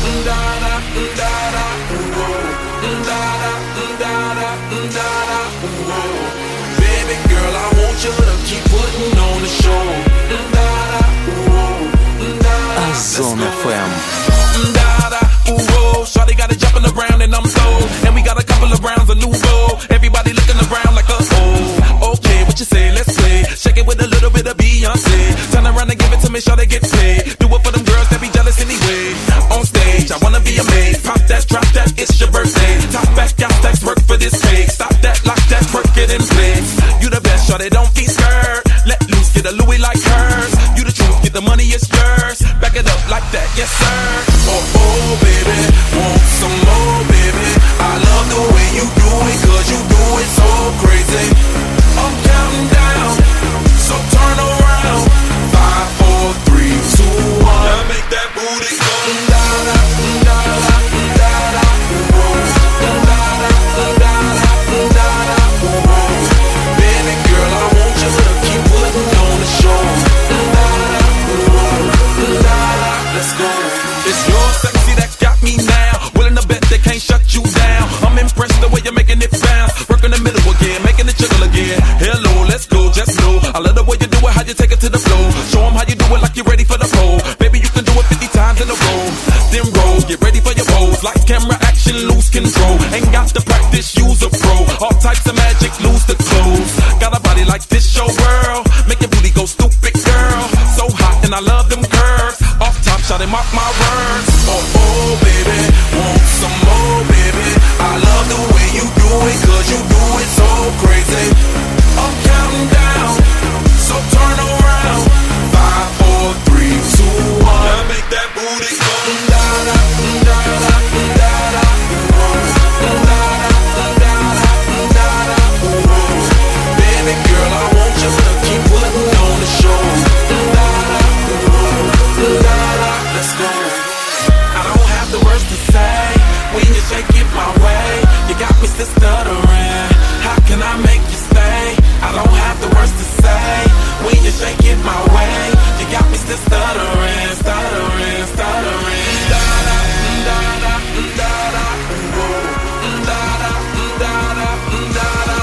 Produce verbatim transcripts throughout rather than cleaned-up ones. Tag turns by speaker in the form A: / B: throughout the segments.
A: Baby girl, I want you to keep putting on the show.
B: Озон эф эм.
A: Shawty got it jumping around and I'm sold. And we got a couple of rounds of nouveau. Everybody looking around like a oh. Okay, what you say? Let's play. Shake it with a little bit of Beyonce. Turn around and give it to me, Shawty get paid. Do it for them girls that be jealous anyway. On stage, I wanna be amazed. Pop that, drop that, it's your birthday. Top back, got stacks, work for this cake. Stop that, lock that, work it in place. You the best, Shawty, don't be scared. Let loose, get a Louis like hers. You the truth, get the money, it's yours. Back it up like that, yes sir. Oh, oh, baby, want some more, baby. I love the way you do it, cause you do it so crazy. I'm counting down, so turn around. Five, four, three, two, one. Now make that booty go. Baby girl, I want you to keep putting on the show. Let's go. It's your sexy that got me now. Willing to bet they can't shut you down. I'm impressed the way you're making it bounce. Work in the middle again, making it jiggle again. Hello, let's go, just know I love the way you do it, how you take it to the floor. Show them how you do it like you're ready for the pole. Baby, you can do it fifty times in a row. Then roll, get ready for your pose. Lights, camera, action, lose control. Ain't got to practice, use a pro. All types of magic, lose the clothes. Got a body like this, show world. Make your booty go stupid, girl. So hot and I love them curves. Off top, shot and mark my words. Oh, oh, baby, want some more, baby. I love the way you do it, cause you do it so crazy. I'm counting down, so turn around. Five, four, three, two, one. Now make that booty go. Baby girl, I want you to keep putting on the show. Let's go. I don't have the words to say when you shake it my way. You got me still stuttering. How can I make you stay? I don't have the words to say when you shake it my way. You got me still stuttering, stuttering, stuttering. Da da da da da da. Da da da da da da.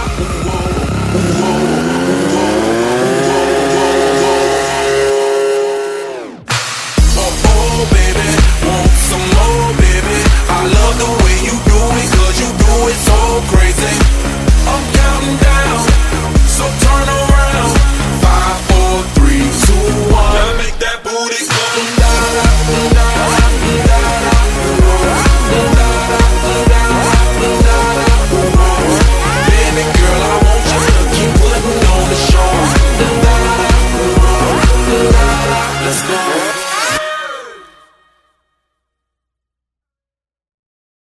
A: Oh oh baby, want some more, baby. I love the way you do it, cause you do it so crazy. I'm counting down, so turn around. Five, four, three, two, one. Now make that booty go. Baby girl, I want you to keep putting on the show. Let's go.